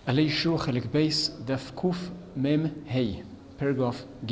עלי שור חלק בייס דף קוף מם ה' פרגרף ג'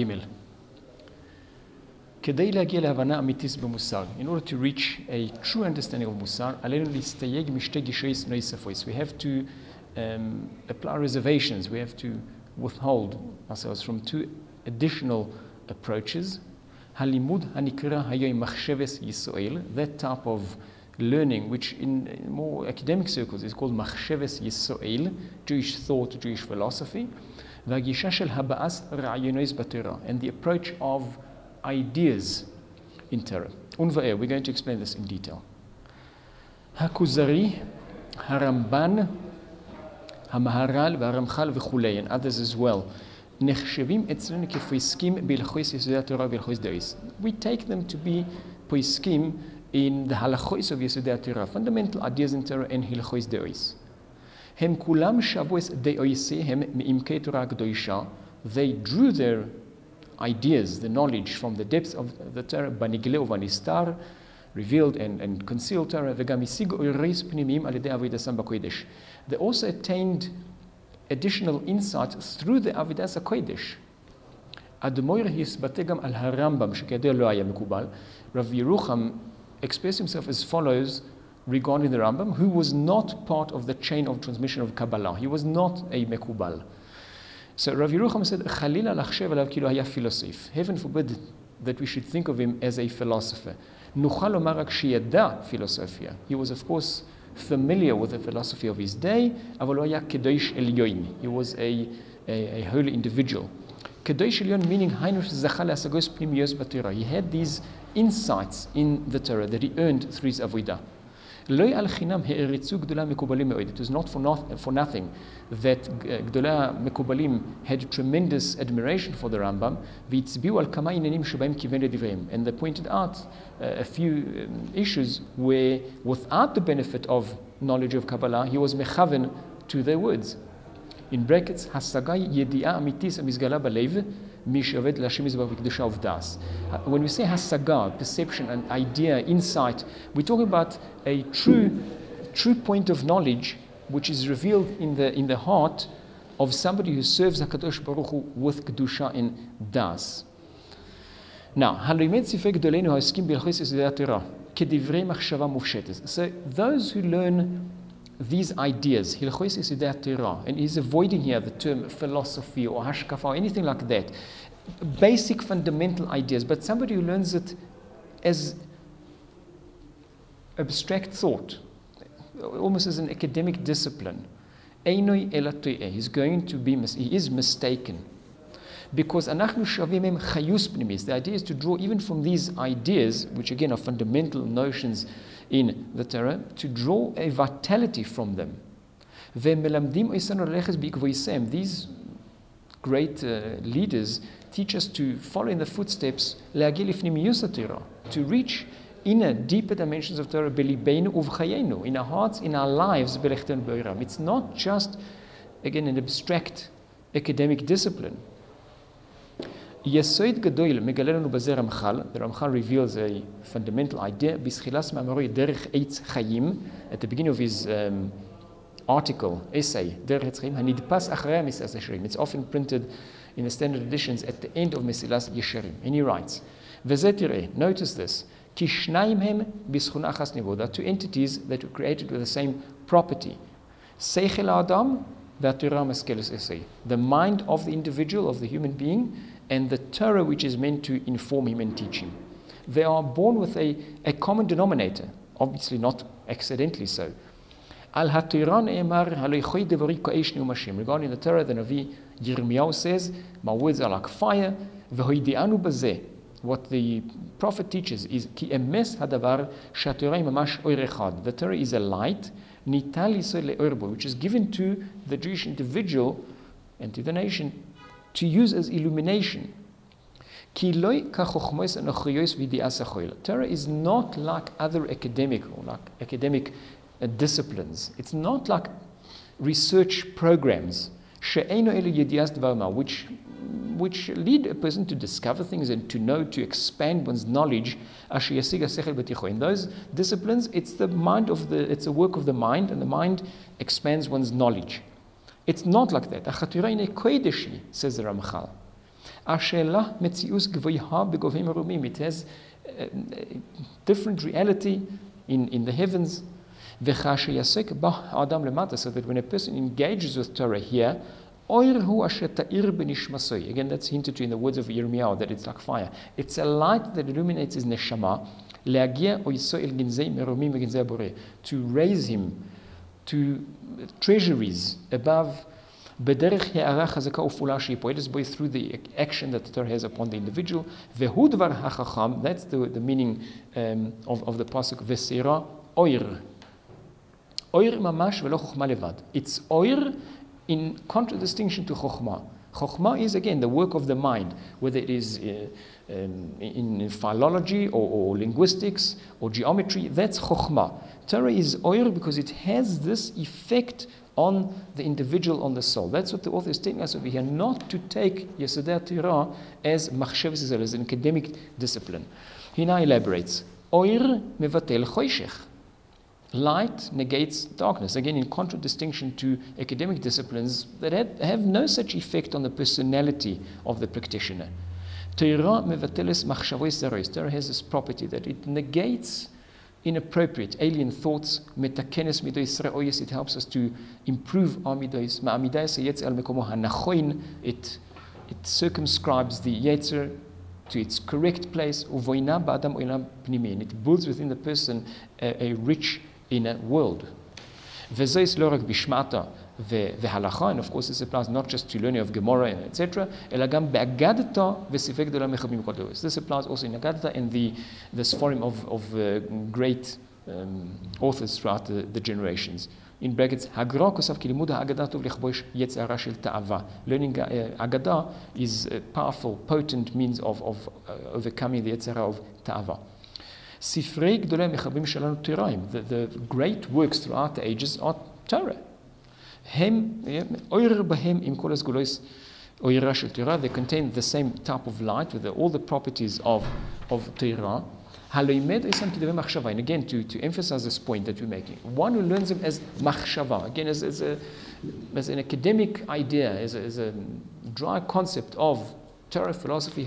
כדי להגיע להבנה אמיתית במוסר, in order to reach a true understanding of מוסר, עלינו להסתייג משתי גישות נוספות. We have to apply reservations, we have to withhold ourselves from two additional approaches. הלימוד הנקרא היום מחשבת ישראל, that type of learning which in more academic circles is called מחשבת ישראל, Jewish thought, Jewish philosophy, והגישה של הבעת רעיונות בתורה, and the approach of ideas in Torah. We're going to explain this in detail. הכוזרי, הרמב"ן, המהר"ל והרמח"ל וכולי, and others as well, נחשבים אצלנו כפוסקים בהלכות יסודי התורה והלכות דאיס. We take them to be פוסקים in the halachos of יסודי התורה, fundamental ideas in Torah and הלכות דאיס. הם כולם שבו את דאיסיהם מעמקי תורה הקדושה. They drew their ideas, the knowledge from the depths of the Torah, בנגלה ובנסתר, revealed and concealed Torah, וגם השיגו אורות פנימיים על ידי עבודתם בקודש. They also attained additional insight through the עבודת הקודש. אדמו"ר הסבטא גם על הרמב"ם, שכידוע לא היה מקובל. רב ירוחם expressed himself as follows regarding the Rambam, who was not part of the chain of transmission of Kabbalah. He was not a מקובל. So Rav Yerucham said, "Chalila lachshev alav kilo haya philosoph." Heaven forbid that we should think of him as a philosopher. Nuchal lomar rak sheyada philosophia. He was, of course, familiar with the philosophy of his day, aval lo haya kedosh elyon. He was a holy individual. Kedosh elyon meaning hainu shezacha le'asagos pnimiyos b'Torah. He had these insights in the Torah that he earned through his avodah. It was not for nothing that Gdolei Mekubalim had tremendous admiration for the Rambam, and they pointed out a few issues where, without the benefit of knowledge of Kabbalah, he was mechaven to their words. In brackets, Hasagai Yedi'ah Amitis Amizgala Balev. When we say hasaga, perception, an idea, insight, we're talking about a true point of knowledge which is revealed in the heart of somebody who serves HaKadosh Baruch Hu with kedusha and das. Now, so those who learn these ideas, Hilchos Yesodei HaTorah, and he's avoiding here the term philosophy or hashkafa or anything like that, basic fundamental ideas, but somebody who learns it as abstract thought, almost as an academic discipline, he is mistaken. Because the idea is to draw even from these ideas, which again are fundamental notions in the Torah, to draw a vitality from them. These great leaders teach us to follow in the footsteps, to reach inner, deeper dimensions of Torah, in our hearts, in our lives. It's not just, again, an abstract academic discipline. The Ramchal reveals a fundamental idea at the beginning of his article, essay, it's often printed in the standard editions at the end of Mesilas Yesharim. And he writes, notice this, there are two entities that were created with the same property. The mind of the individual, of the human being, and the Torah which is meant to inform him and teach him. They are born with a common denominator, obviously not accidentally so. Regarding the Torah, the Navi Yirmiyahu says, "My words are like fire." What the prophet teaches is the Torah is a light, which is given to the Jewish individual and to the nation to use as illumination. Torah is not like other academic disciplines. It's not like research programs which lead a person to discover things and to know, to expand one's knowledge. In those disciplines, it's a work of the mind, and the mind expands one's knowledge. It's not like that. החתירה הנה קודש היא, says the Ramchal. השאלה מציאוס גבוהה בגובים מרומים. It has different reality in the heavens. וכאשר יעסק בה האדם למטה, so that when a person engages with Torah here, אור הוא אשר תאיר בנשמתו. Again, that's hinted to in the words of Yirmiyahu, that it's like fire. It's a light that illuminates his neshama, להגיע או יסוע אל גנזי מרומים וגנזי הבורא, to raise him to treasuries above, בדרך הערה חזקה ופעולה שהיא פועלת בו, through the action that the Torah has upon the individual. והוא דבר החכם, that's the meaning of the pasuk, וסירה אור. אור ממש ולא חוכמה לבד. It's אור in contradistinction to chokhmah. Chokhmah is, again, the work of the mind, whether it is in philology or linguistics or geometry. That's chokhmah. Torah is oir because it has this effect on the individual, on the soul. That's what the author is telling us over here, not to take Yesodei Torah as machshav Yisrael, as an academic discipline. He now elaborates. Oir mevatel choshech. Light negates darkness, again in contradistinction to academic disciplines that have no such effect on the personality of the practitioner. Torah has this property that it negates inappropriate, alien thoughts. It helps us to improve our midos. It circumscribes the yetzer to its correct place. And it builds within the person a rich inner world. And of course this applies not just to learning of Gemara and etc. This applies also in Agadata and this forum of great authors throughout the generations. In brackets, learning Agadah is a powerful, potent means of overcoming the Yetzirah of Ta'ava. The great works throughout the ages are Torah. They contain the same type of light with all the properties of Torah. And again, to emphasize this point that we're making, one who learns them as machshava, again as an academic idea, as a dry concept of Torah philosophy,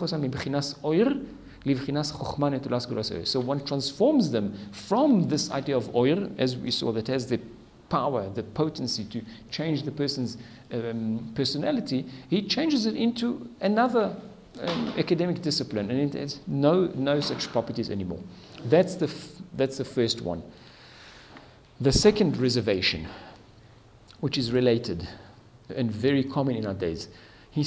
so one transforms them from this idea of oir, as we saw, that has the power, the potency to change the person's personality. He changes it into another academic discipline, and it has no such properties anymore. That's the first one. The second reservation, which is related and very common in our days, we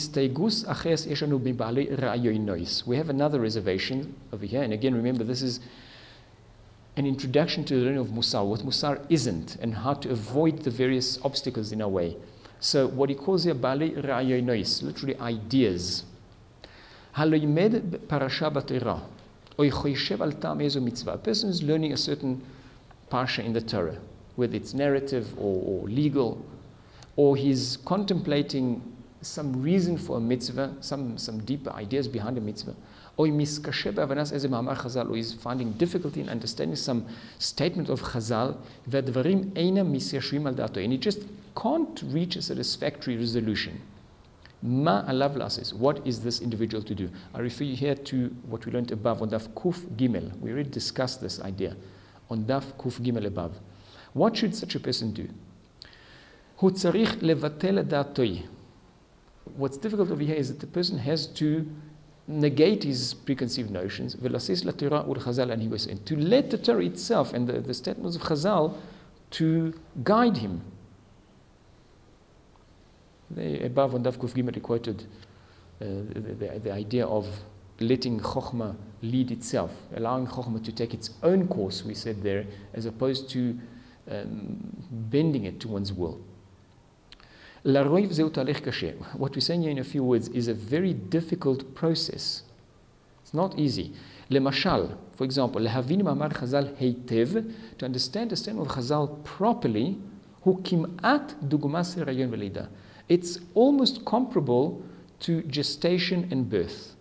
have another reservation over here, and again remember this is an introduction to the learning of Musar, what Musar isn't, and how to avoid the various obstacles in our way. So what he calls here Bali Ra'ayonois, literally ideas. A person is learning a certain parsha in the Torah, whether it's narrative or legal, or he's contemplating some reason for a mitzvah, some deeper ideas behind a mitzvah, or he's finding difficulty in understanding some statement of Chazal, and he just can't reach a satisfactory resolution. What is this individual to do? I refer you here to what we learned above on Daf Kuf Gimel. We already discussed this idea on Daf Kuf Gimel above. What should such a person do? What's difficult over here is that the person has to negate his preconceived notions, and to let the Torah itself and the statements of Chazal to guide him. Above on Daf Kuf Gimel, he quoted the idea of letting Chokhmah lead itself, allowing Chokhmah to take its own course, we said there, as opposed to bending it to one's will. What we're saying here in a few words is a very difficult process. It's not easy. Lemashal, for example, to understand the statement of Chazal properly, it's almost comparable to gestation and birth.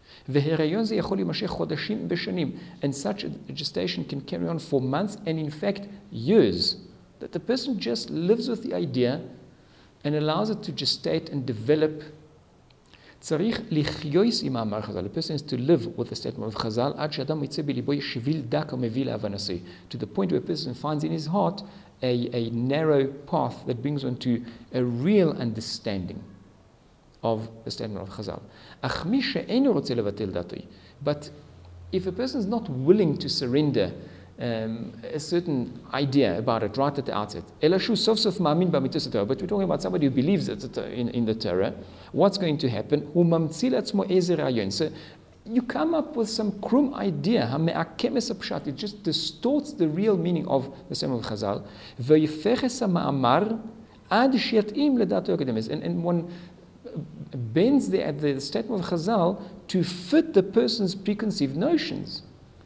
And such a gestation can carry on for months and in fact years. That the person just lives with the idea and allows it to gestate and develop. צריך לחיות עם מאמר חז"ל. The person is to live with the statement of חז"ל, עד שאדם יצא בליבו שביל דק ומביא להבנתו. To the point where a person finds in his heart a narrow path that brings one to a real understanding of the statement of חז"ל. אך מי שאינו רוצה לבטל דעתו, but if a person is not willing to surrender a certain idea about it right at the outset, אלא שהוא סוף סוף מאמין באמיתות התורה, but we're talking about somebody who believes in the Torah, what's going to happen? הוא ממציא לעצמו איזה רעיון. So you come up with some crum idea, המעקמס הפשט, it just distorts the real meaning of the statement of חז"ל, ויפחס המאמר עד שיתאים לדעתו הקודמת. And one bends the statement of Chazal to fit the person's preconceived notions.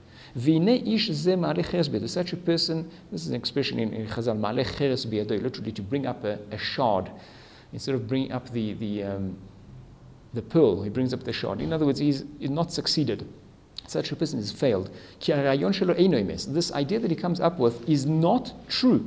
Such a person, this is an expression in Chazal, literally to bring up a shard. Instead of bringing up the pearl, he brings up the shard. In other words, he's not succeeded. Such a person has failed. This idea that he comes up with is not true.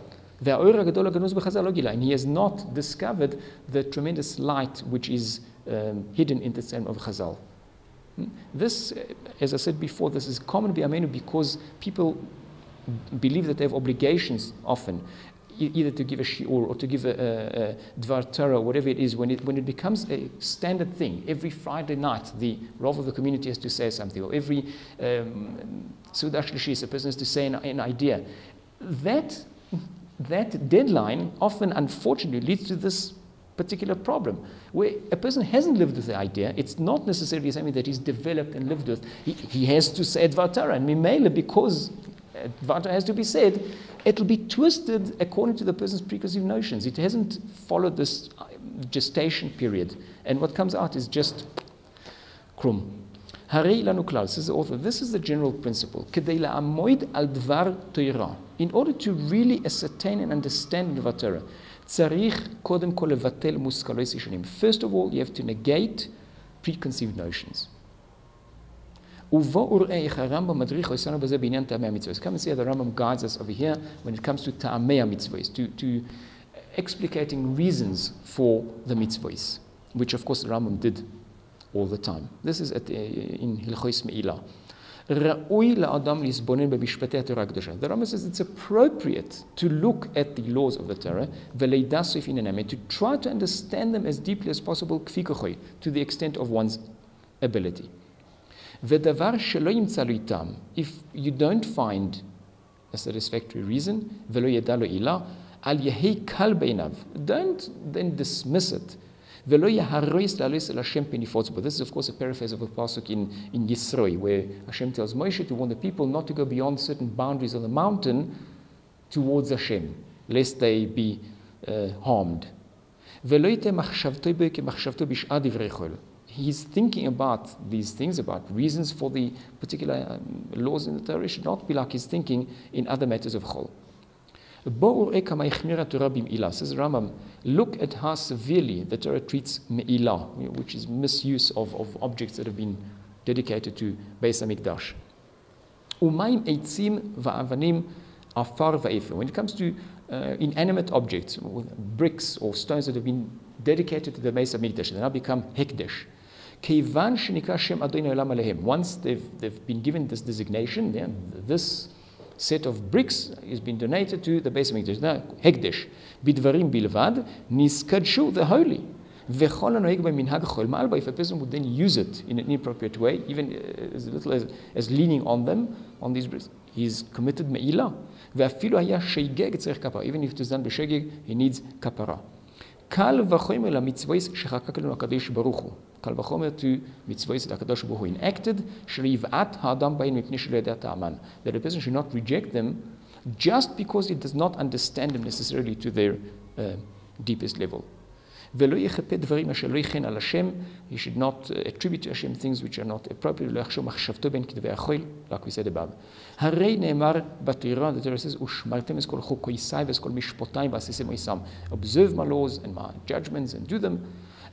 And he has not discovered the tremendous light which is hidden in the statement of Chazal. This, as I said before, this is common because people believe that they have obligations often, either to give a shiur or to give a dvar Torah, whatever it is. When it becomes a standard thing, every Friday night the Rav of the community has to say something, or every Seudah Shlishis, a person has to say an idea. That deadline often, unfortunately, leads to this particular problem, where a person hasn't lived with the idea. It's not necessarily something that he's developed and lived with. He has to say Dvar Torah, and Mimela, because Dvar Torah has to be said, it'll be twisted according to the person's preconceived notions. It hasn't followed this gestation period, and what comes out is just krum. Harei lanu klal, says the author, this is the general principle. Kedei la'amoid al dvar Torah. In order to really ascertain and understand Dvar Torah, tzarich kodem kol levatel muskalos yishanim. First of all, you have to negate preconceived notions. Uvo ur'ei Rambam madrich osanu b'zeh b'inyan ta'amei mitzvos. Come and see how the Rambam guides us over here when it comes to ta'amei mitzvos, to explicating reasons for the mitzvos, which of course the Rambam did all the time. This is in Hilchos Me'ilah. Ra'ui la'adam lisbonen b'mishpatei Torah kedusha. The Rambam says it's appropriate to look at the laws of the Torah, v'leidasof inenam, to try to understand them as deeply as possible, kfi kochoi, to the extent of one's ability. V'davar shelo yimtza lo itam, if you don't find a satisfactory reason, v'lo yeda lo ilah, al yehei kal beinav, don't then dismiss it. This is, of course, a paraphrase of a pasuk in Yisroi, where Hashem tells Moshe to warn the people not to go beyond certain boundaries of the mountain towards Hashem, lest they be harmed. He's thinking about these things, about reasons for the particular laws in the Torah. It should not be like he's thinking in other matters of chol. Says Rambam, look at how severely the Torah treats me'ilah, which is misuse of objects that have been dedicated to Beis HaMikdash. When it comes to inanimate objects, bricks or stones that have been dedicated to the Beis HaMikdash, they now become hekdesh. Once they've been given this designation, this set of bricks has been donated to the Beis HaMikdash. Now, Hekdesh, bidvarim bilvad, niskadshu, the holy. If a person would then use it in an inappropriate way, even as little as leaning on them, on these bricks, he's committed me'ilah. Even if it is done b'shegeg, he needs kapara. Kal v'chomer lamitzvos shechakak lanu HaKadosh Baruch Hu. Kal v'chomer to mitzvos that HaKadosh Baruch Hu enacted, sh'riv'at ha'adam b'yin mipnei shelo yodeh ta'aman. That a person should not reject them just because he does not understand them necessarily to their deepest level. He should not attribute to Hashem things which are not appropriate, like we said above. The Torah says, observe my laws and my judgments and do them.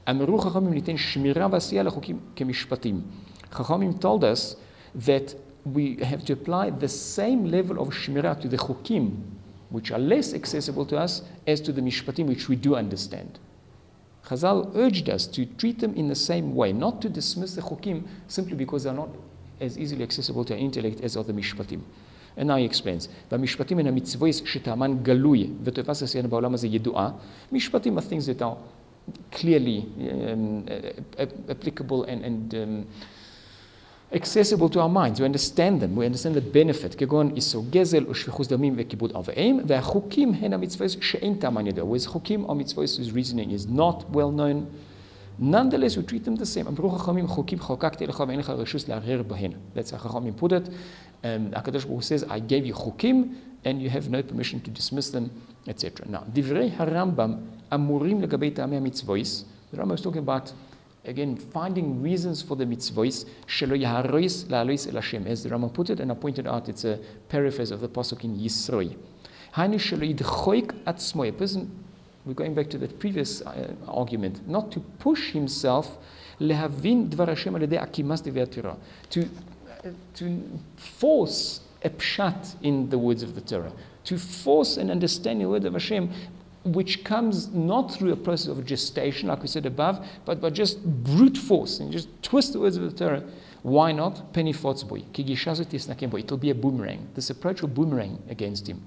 Chachamim told us that we have to apply the same level of shmirah to the chukim which are less accessible to us, as to the mishpatim, which we do understand. Chazal urged us to treat them in the same way, not to dismiss the chukim simply because they're not as easily accessible to our intellect as are the mishpatim. And now he explains, והמשפטים הן המצוות שטעמן גלוי וטובת עשיינו בעולם הזה ידועה. משפטים are things that are clearly applicable and accessible to our minds. We understand them. We understand the benefit. כגון איסור גזל ושפיכות דמים וכיבוד אב ואם. והחוקים הן המצוות שאין טעמן ידוע. Whereas חוקים are mitzvahs whose reasoning is not well known. Nonetheless, we treat them the same. אמרו חכמים חוקים חוקקתי לך ואין לך רשות לערער בהן. That's how חכמים put it. HaKadosh Baruch Hu says, I gave you chukim, and you have no permission to dismiss them, etc. Now, divrei harambam amurim legabei ta'amei mitzvos. The Rambam is talking about, again, finding reasons for the mitzvos, shelo yaharois la'alois el Hashem. As the Rambam put it, and I pointed out, it's a paraphrase of the pasuk in Yisroi. Hainu shelo yidchoik atzmo. A person, we're going back to that previous argument, not to push himself, lehavin dvar Hashem al yedei akimas devei Torah, to force a pshat in the words of the Torah, to force an understanding of the word of Hashem, which comes not through a process of gestation, like we said above, but by just brute force, and just twist the words of the Torah. Why not? Penny fotzboy. It'll be a boomerang. This approach will boomerang against him.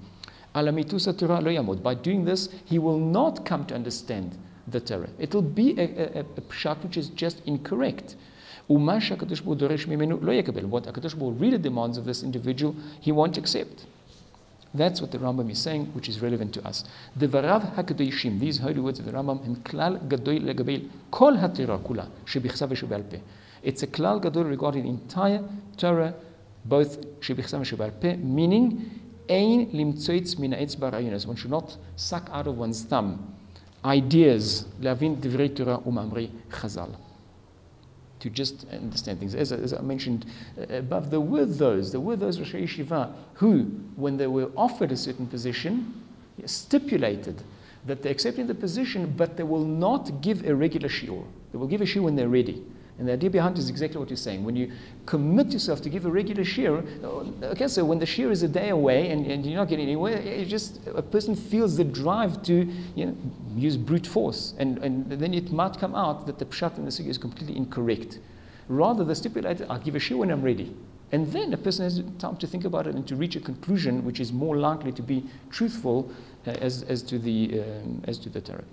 By doing this, he will not come to understand the Torah. It'll be a pshat which is just incorrect. What HaKadosh Baruch Hu really demands of this individual, he won't accept. That's what the Rambam is saying, which is relevant to us. Devarav HaKadoshim, these holy words of the Rambam, הם כלל גדול לגבי כל התורה כולה, שבכתב ושבעל פה. It's a klal gadol regarding the entire Torah, both שבכתב ושבעל פה, meaning, ein limtzoitz min ha'etzba ra'yonos. One should not suck out of one's thumb ideas, להבין דברי תורה ומאמרי חז"ל. To just understand things. As I mentioned above, there were those Rosh Yeshiva who, when they were offered a certain position, stipulated that they're accepting the position, but they will not give a regular shiur. They will give a shiur when they're ready. And the idea behind it is exactly what you're saying. When you commit yourself to give a regular shiur, okay, so when the shiur is a day away and you're not getting anywhere, it's just a person feels the drive to use brute force. And then it might come out that the pshat in the sugya is completely incorrect. Rather, the stipulated, I'll give a shiur when I'm ready. And then a person has time to think about it and to reach a conclusion which is more likely to be truthful as to the Torah.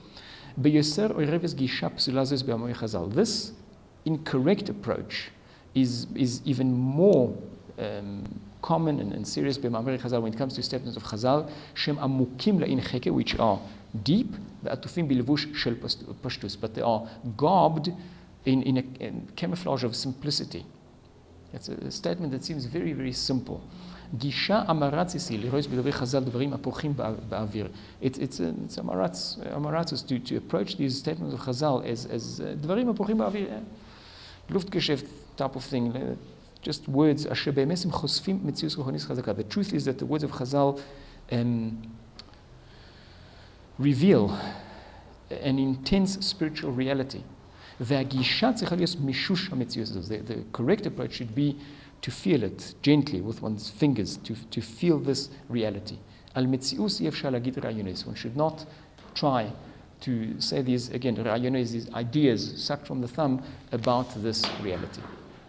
This incorrect approach is even more common and serious b'ma'amrei Chazal when it comes to statements of Chazal, shem amukim la'in cheke, which are deep, ve'atufim bilvush shel pashtus, but they are garbed in a camouflage of simplicity. It's a statement that seems very, very simple. גישה אמרצס היא לראות בדברי חז"ל דברים הפורחים באוויר. It's amaratzis to approach these statements of Chazal as דברים הפורחים באוויר. Luftgeschäft type of thing. Just words. אשר באמת הם חושפים מציאות רוחנית חזקה. The truth is that the words of Chazal reveal an intense spiritual reality. והגישה צריכה להיות מישוש המציאות הזאת. The correct approach should be to feel it gently with one's fingers, to feel this reality. Al metzius yefshal agid rayonis. One should not try to say these, again, rayonis, these ideas sucked from the thumb about this reality.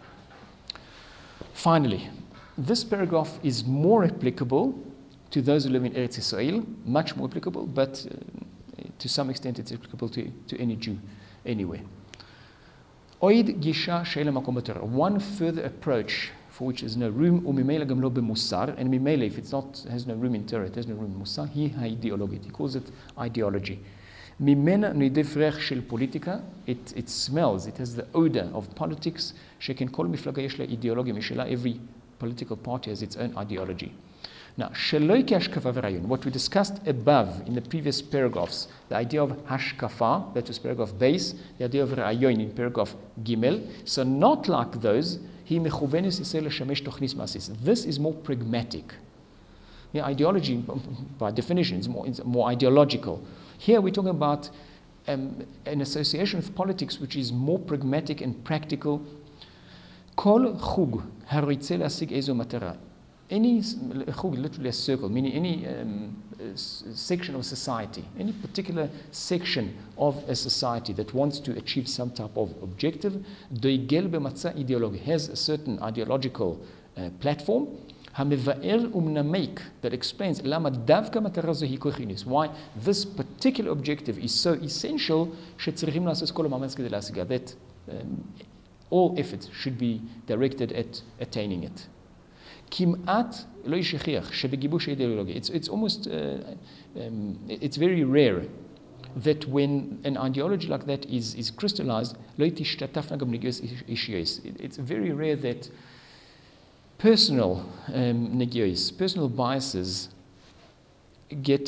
Finally, this paragraph is more applicable to those who live in Eretz Yisrael, much more applicable, but to some extent it's applicable to any Jew anywhere. Oid gisha she'ela makom b'Torah. One further approach for which is no room, וממילא גם לא במוסר, and ממילא, if it's not, has no room in Torah, it has no room in מוסר, היא האידיאולוגית. He calls it ideology. ממנה נודף ריח של פוליטיקה, it smells, it has the odor of politics, שכן כל מפלגה יש לה אידיאולוגיה משלה, every political party has its own ideology. Now, שלא כהשקפה ורעיון, what we discussed above in the previous paragraphs, the idea of hashkafa, that was paragraph base, the idea of ra'ayon in paragraph gimel, so not like those, this is more pragmatic. Ideology, by definition, is more ideological. Here we're talking about an association with politics which is more pragmatic and practical. Kol chug haroitze להשיג איזו מטרה. any literally a circle, meaning any section of society, any particular section of a society that wants to achieve some type of objective, has a certain ideological platform, that explains why this particular objective is so essential, that all efforts should be directed at attaining it. It's almost, it's very rare that when an ideology like that is crystallized, it's very rare that personal personal biases get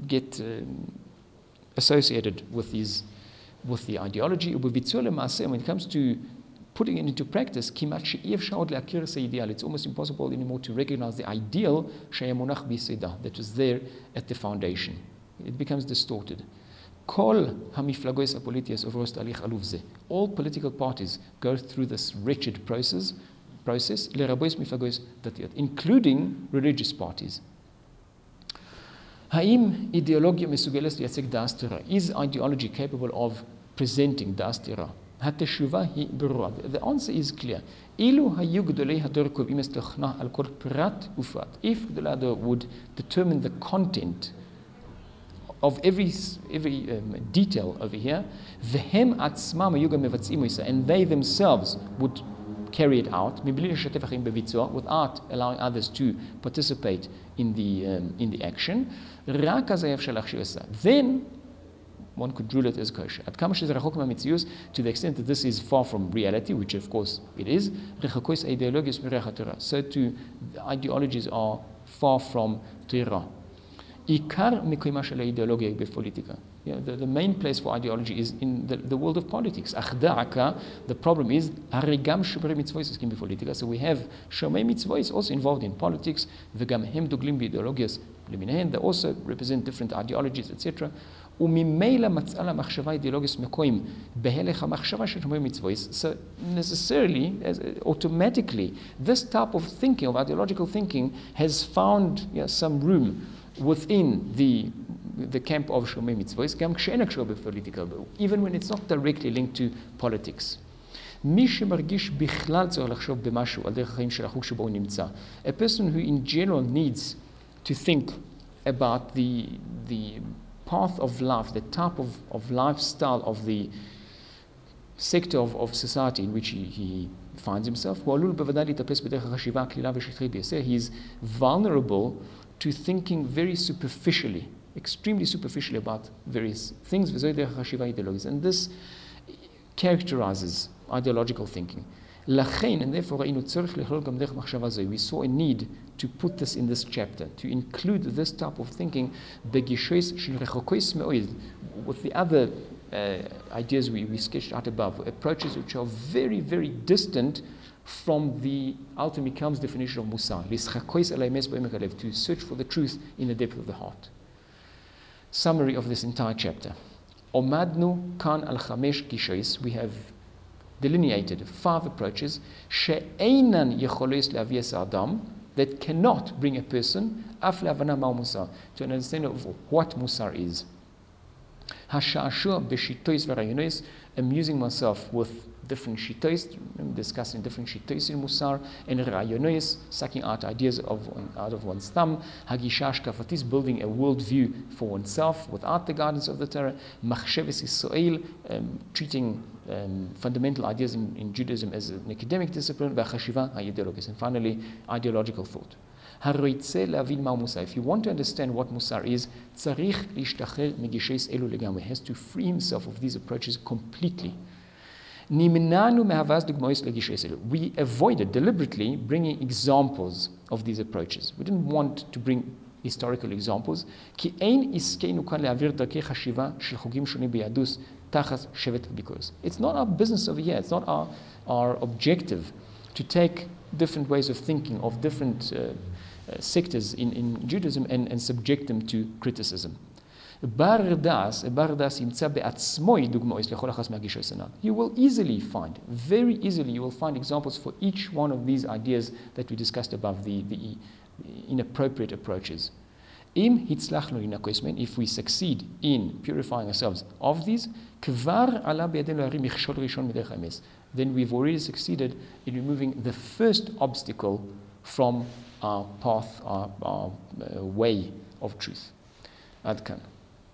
associated with the ideology. When it comes to putting it into practice, it's almost impossible anymore to recognize the ideal that was there at the foundation. It becomes distorted. All political parties go through this wretched process, including religious parties. Is ideology capable of presenting the astira? The answer is clear. If Gdolado would determine the content of every detail over here, and they themselves would carry it out without allowing others to participate in the action, then one could rule it as kosher. To the extent that this is far from reality, which of course it is, so too the ideologies are far from Torah. The main place for ideology is in the world of politics. The problem is, so we have Shomei Mitzvot also involved in politics. They also represent different ideologies, etc. So necessarily, automatically, this type of thinking, of ideological thinking, has found some room within the camp of Shomei Mitzvot, even when it's not directly linked to politics. A person who in general needs to think about the path of life, the type of lifestyle of the sector of society in which he finds himself, he's vulnerable to thinking very superficially, extremely superficially about various things, and this characterizes ideological thinking. And therefore, we saw a need to put this in this chapter, to include this type of thinking with the other ideas we sketched out above, approaches which are very, very distant from the ultimate Kalm's definition of Musar, to search for the truth in the depth of the heart. Summary of this entire chapter. Omadnu kan al chamesh gishois, we have delineated 5 approaches, she'einan yecholos le'avias adam, that cannot bring a person af le'avana ma'u musar, to an understanding of what Musar is. Hasha'ashua b'shitois v'rayonos, amusing myself with different shitois, discussing different shitois in Musar, and rayonos, sucking out ideas out of one's thumb, hagishash kafatis, building a worldview for oneself without the guidance of the Torah, machsheves Yisrael, treating fundamental ideas in Judaism as an academic discipline, and finally, ideological thought. If you want to understand what Musar is, he has to free himself of these approaches completely. We avoided deliberately bringing examples of these approaches. We didn't want to bring historical examples. It's not our business over here. It's not our objective to take different ways of thinking of different sectors in Judaism and subject them to criticism. You will easily find, very easily, you will find examples for each one of these ideas that we discussed above, the inappropriate approaches. If we succeed in purifying ourselves of these, then we've already succeeded in removing the first obstacle from our path, our way of truth. Ad kan.